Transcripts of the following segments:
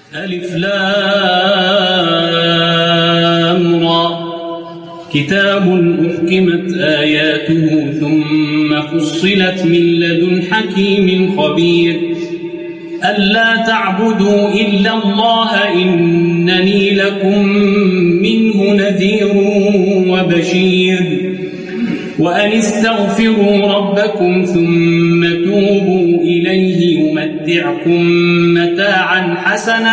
ألف لام را كتاب أحكمت آياته ثم فصلت من لدن حكيم خبير ألا تعبدوا إلا الله إنني لكم منه نذير وبشير وأن استغفروا ربكم ثم توبوا إليه يمتعكم متاعا حسنا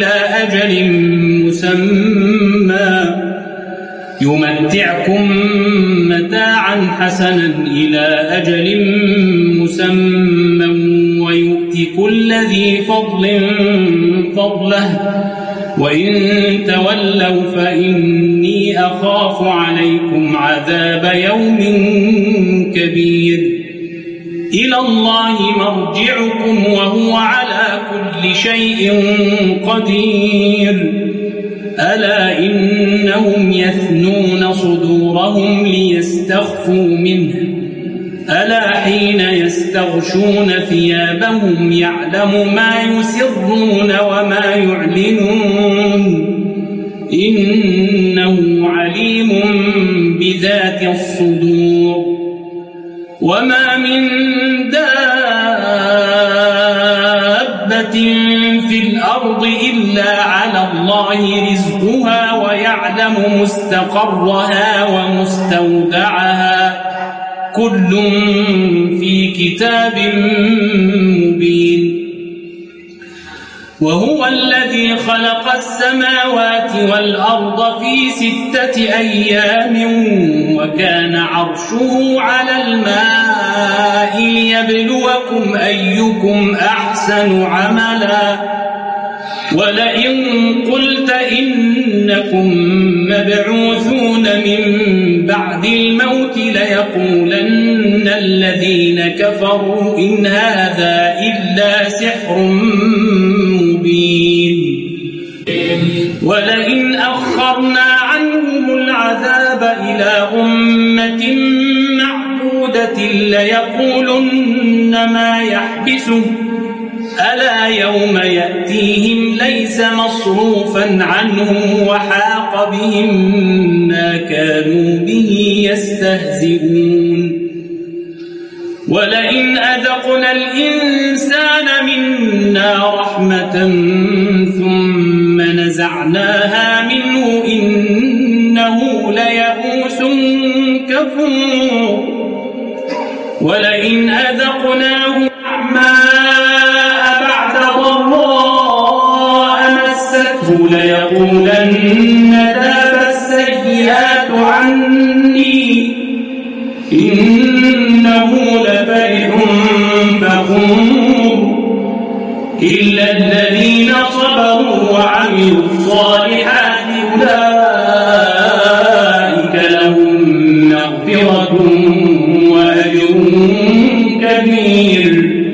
إلى أجل مسمى ويؤت كل ذي فضل فضله وإن تولوا فإني أخاف عليكم عذاب يوم كبير إلى الله مرجعكم وهو على كل شيء قدير ألا إنهم يثنون صدورهم ليستخفوا منه ألا حين يستغشون ثيابهم يعلم ما يسرون وما يعلنون إنه عليم بذات الصدور وما من دابة في الأرض إلا على الله رزقها ويعلم مستقرها ومستودعها كل في كتاب مبين وهو الذي خلق السماوات والأرض في 6 أيام وكان عرشه على الماء ليبلوكم أيكم أحسن عملا ولئن قلت إنكم مبعوثون من بعد الموت ليقولن الذين كفروا إن هذا إلا سحر مبين ولئن أخرنا عنهم العذاب إلى أمة معدودة ليقولن ما يحبسه ألا يوم يأتيهم ليس مصروفا عنهم وحاق بهم ما كانوا به يستهزئون ولئن أذقنا الإنسان منا رحمة ثم نزعناها منه إنه ليئوس كفور ولئن أذقناه نعماء بعد ضراء مسته ليقولن ذهب السيئات عني إنه لفرح فخور إلا الذين صبروا وعملوا الصالحات أولئك لهم مغفرة وأجر كبير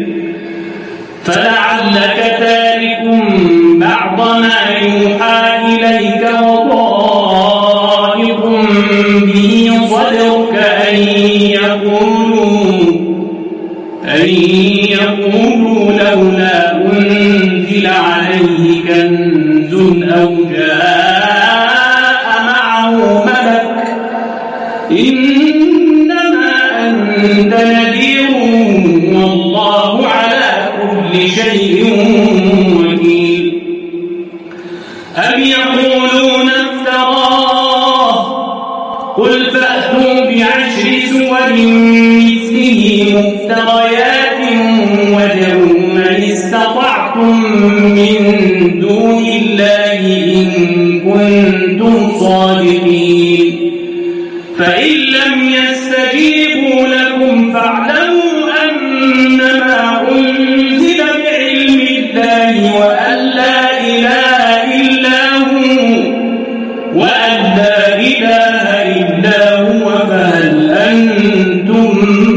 فلعلك تارك بعض ما يوحى إليك وضائق به صدرك أن يقولوا لولا أنزل عليه كنز أو جاء معه ملك إنما أنت نذير والله على كل شيء وكيل أم يقولون افتراه قل فأتوا ب10 سور مثله مفتريات وادعوا من استطعتم من دون الله إن كنتم صادقين فإن لم يستجيبوا لكم فاعلموا أنما أنزل بعلم الله وأن لا إله إلا هو فهل أنتم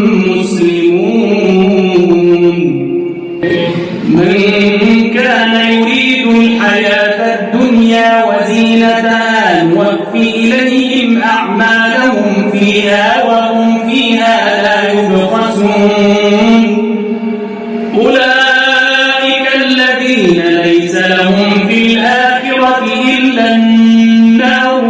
مسلمون من كان يريد الحياة الدنيا وزينتها نوفي إليهم أعمالهم فيها وهم فيها لا يبخسون أولئك الذين ليس ليس لهم في الآخرة إلا النار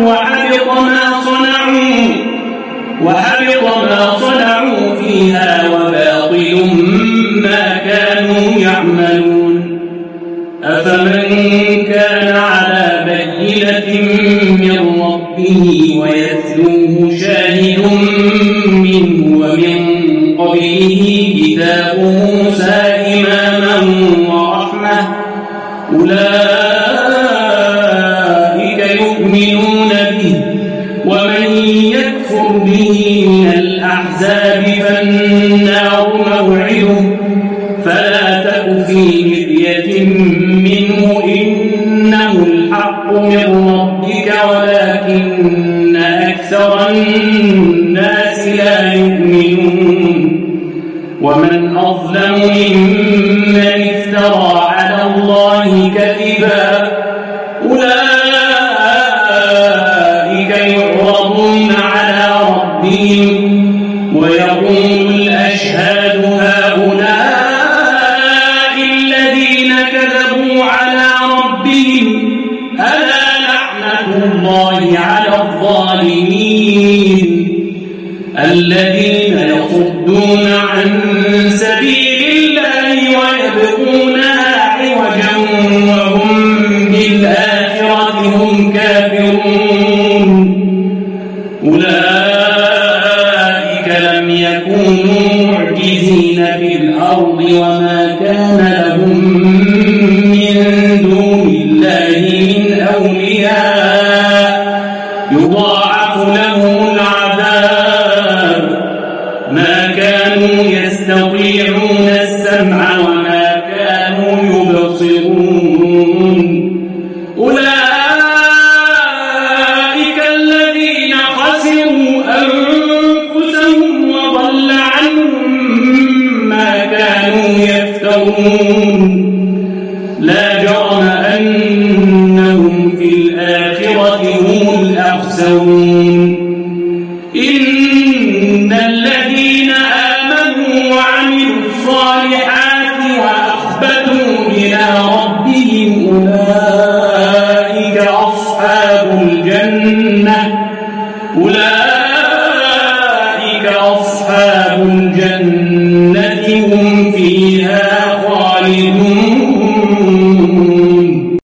وحبط ما صنعوا فيها وباطل ما كانوا يعملون. أفمن كان على بينة من ربه ويتلوه شاهد منه ومن قبله كتاب موسى إماما ورحمة أولئك يؤمنون به ومن يكفر به من الأحزاب فالنار موعده فلا تك في مرية منه إنه الحق من ربك ولكن أكثر الناس لا يؤمنون. ومن أظلم ممن افترى على الله كذبا أولئك يعرضون على ربهم ويقول الأشهاد هؤلاء الذين كذبوا على ربهم ألا لعنة الله على الظالمين الذين يصدون عن سبيل الله ويبغونها عوجا وهم بالآخرة هم كافرون. أولئك لم يكونوا معجزين في الأرض وما كان لهم من دون الله من أولياء يضاعف لهم العذاب ما كانوا يستطيعون السمع وما كانوا يبصرون. أولئك الذين خسروا أنفسهم وضل عنهم ما كانوا يفترون. لا جرم أنهم في الآخرة هم الأخسرون. إن الذين آمنوا وعملوا الصالحات وأخبتوا إلى ربهم أولئك أصحاب الجنة